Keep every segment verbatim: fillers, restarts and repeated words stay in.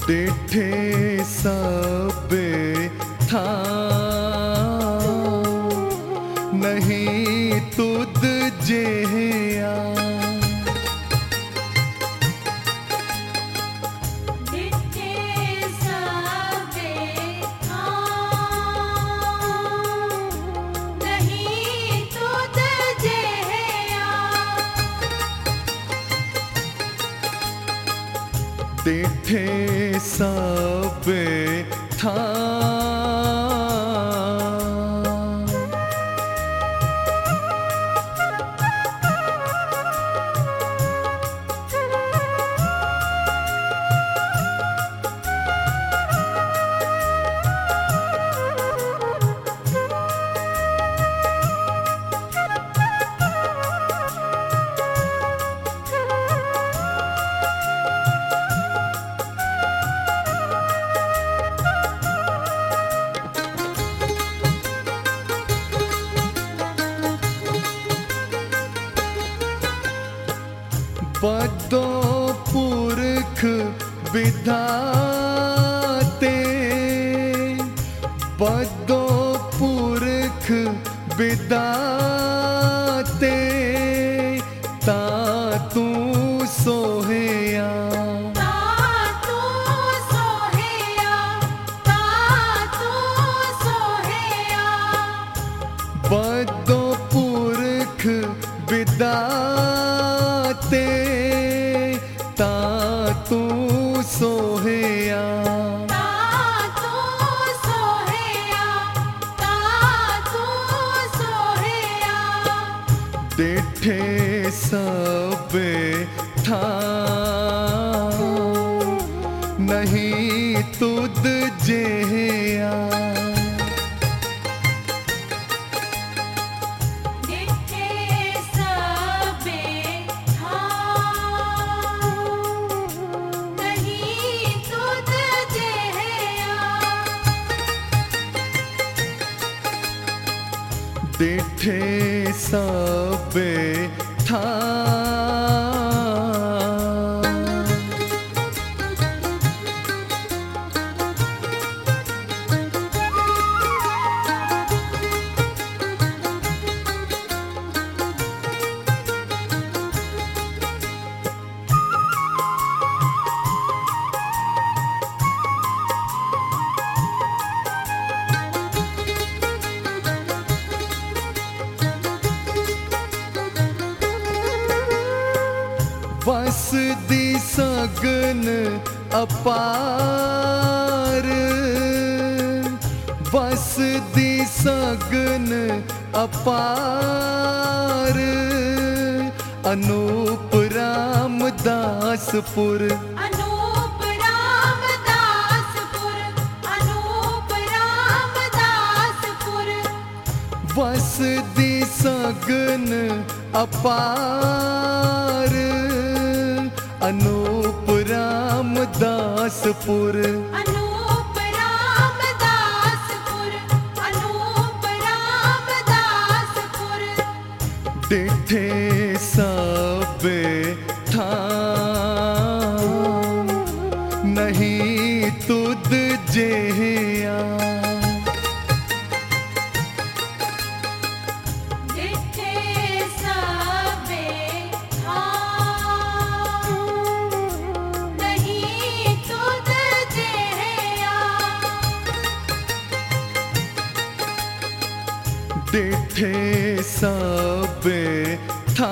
डिठे सबे था नहीं तुद जेया। डिठे सबे था बदो पुरख विधाते बदो पुरख विधाते ता तू सोहया। बदो पुरख विधाते ता तू सोहया। डिठे सबे था नहीं तुद जेया। डिठे सबे था बस दी सगन अपार बस दी सगन अपार अनूप रामदासपुर। अनूप रामदासपुर अनूप रामदासपुर बस दी सगन अपार अनूप रामदासपुर। अनूप रामदासपुर अनूप रामदासपुर डिठे सबे था नहीं तुद जेया। डिठे सबे था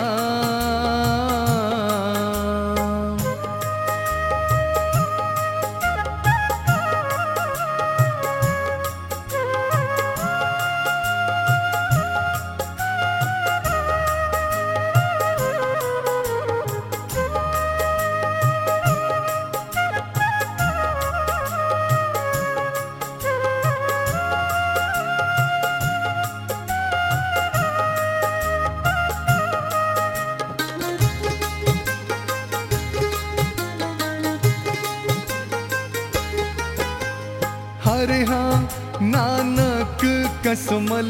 हरे हाँ नानक कसमल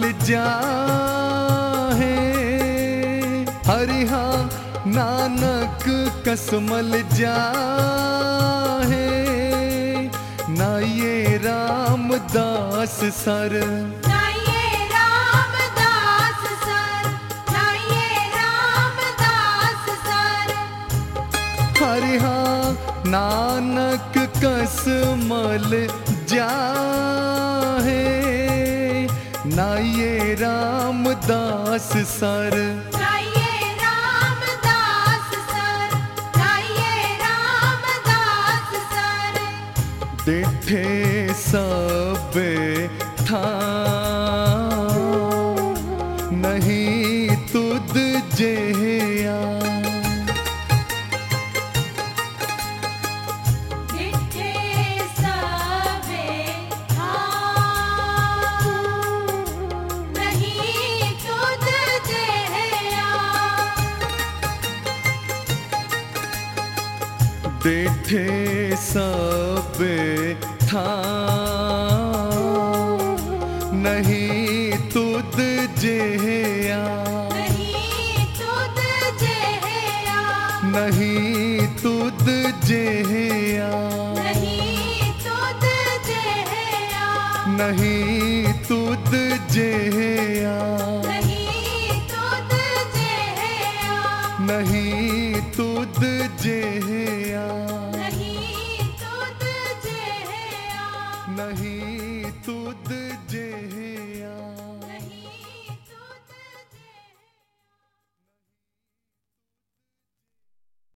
जाहे। हरे हाँ नानक कसमल जाहे रामदास सर नाइये रामदास सर, नाइये रामदास सर। हरि हाँ नानक कसमल जाहे नाये रामदास सर नाइये रामदास सर, नाइये रामदास सर। डिठे सबे था नहीं तुद जेया डिठे सबे हाँ, नहीं तुझ जेया। डिठे सबे था नहीं तुद जेया नहीं तुझ जेया, नहीं तुद जेया नहीं तुझ जेया, नहीं तुद जेया नहीं तुझ जेया, नहीं तुद जेया नहीं तुझ जेया। नहीं तुद जेया